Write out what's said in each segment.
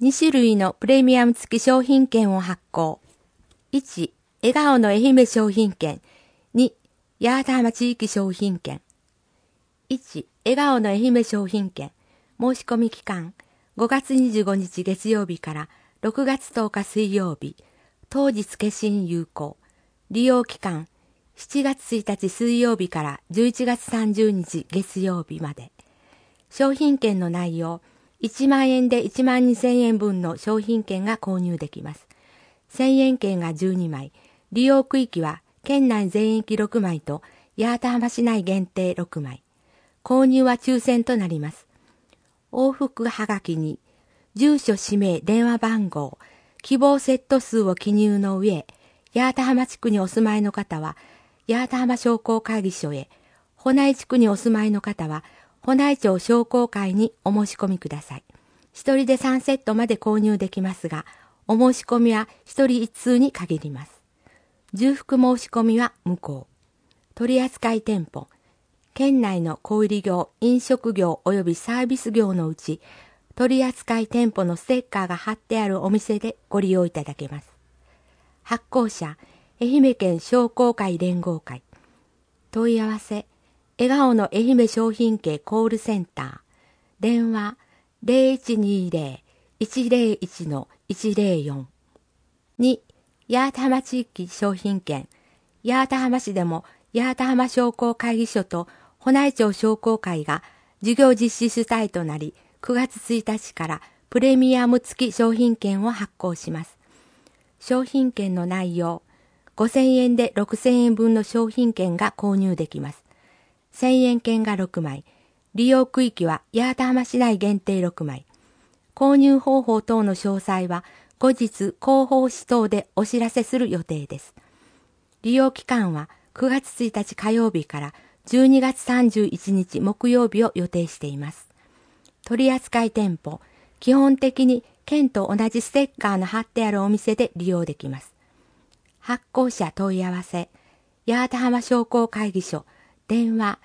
2種類のプレミアム付き商品券を発行。1、笑顔の愛媛商品券。2、八幡浜地域商品券。1、笑顔の愛媛商品券。申し込み期間、5月25日月曜日から6月10日水曜日。当日消印有効。利用期間、7月1日水曜日から11月30日月曜日まで。商品券の内容、1万円で1万2000円分の商品券が購入できます。1000円券が12枚。利用区域は県内全域6枚と八幡浜市内限定6枚。購入は抽選となります。往復はがきに、住所、氏名、電話番号、希望セット数を記入の上、八幡浜地区にお住まいの方は、八幡浜商工会議所へ、保内地区にお住まいの方は、保内町商工会にお申し込みください。一人で3セットまで購入できますが、お申し込みは一人一通に限ります。重複申し込みは無効。取扱店舗、県内の小売業、飲食業及びサービス業のうち、取扱店舗のステッカーが貼ってあるお店でご利用いただけます。発行者、愛媛県商工会連合会。問い合わせ、笑顔の愛媛商品券コールセンター。電話、0120-101-104。2、八幡浜地域商品券。八幡浜市でも八幡浜商工会議所と保内町商工会が事業実施主体となり、9月1日からプレミアム付き商品券を発行します。商品券の内容、5000円で6000円分の商品券が購入できます。1000円券が6枚。利用区域は八幡浜市内限定6枚。購入方法等の詳細は後日広報誌等でお知らせする予定です。利用期間は9月1日火曜日から12月31日木曜日を予定しています。取扱店舗、基本的に県と同じステッカーの貼ってあるお店で利用できます。発行者問い合わせ、八幡浜商工会議所、電話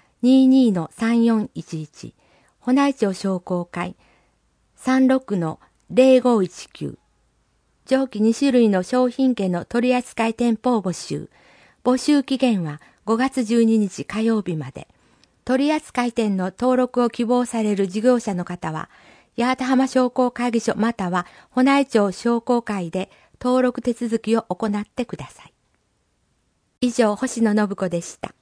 22-3411、保内町商工会 36-0519。上記2種類の商品券の取扱店舗を募集。募集期限は5月12日火曜日まで。取扱店の登録を希望される事業者の方は、八幡浜商工会議所または保内町商工会で登録手続きを行ってください。以上、星野信子でした。